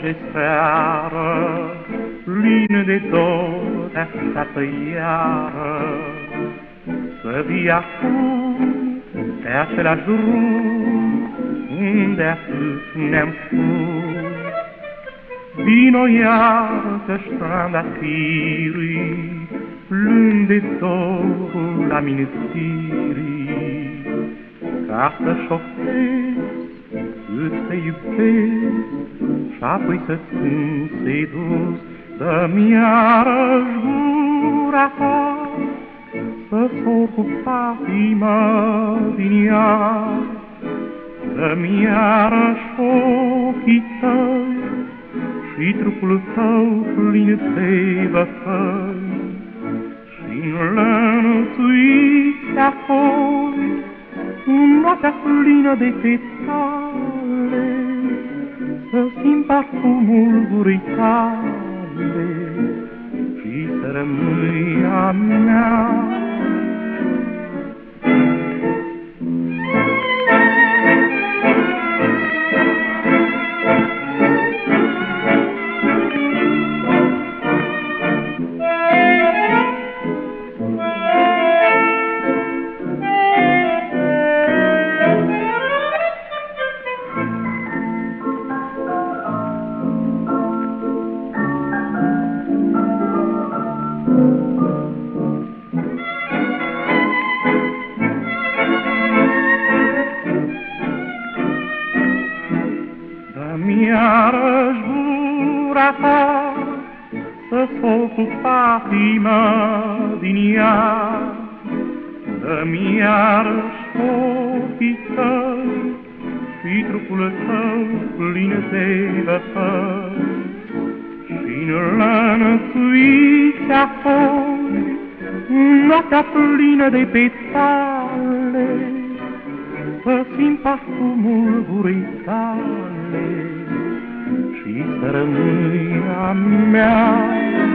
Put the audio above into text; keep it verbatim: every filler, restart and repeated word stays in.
orice seară, plin de dor, te așteaptă iară. Să vii acum pe același drum, unde atât ne-am spus. Vino iar că-și trandafirii, plând de dorul amintirii, ca să-și oftezi cât te iubesc, și-apoi să-ți sedus. Dă-mi iarăși gura ta, să sor cu patima din ea. Dă-mi iarăși ochii tăi și trupul tău plin de bătăi, și înlănțuiți apoi noaptea plină de petale, să simt parfumul gurii tale și să rămâi a mea. Dă-mi iarăși gura ta, să sor cu patima din ea. Dă-mi iarăși ochii tăi și trupul tău plin de bătăi, și înlănțuiți apoi noaptea plină de petale, să simt parfumul gurii tale și să rămâi a mea.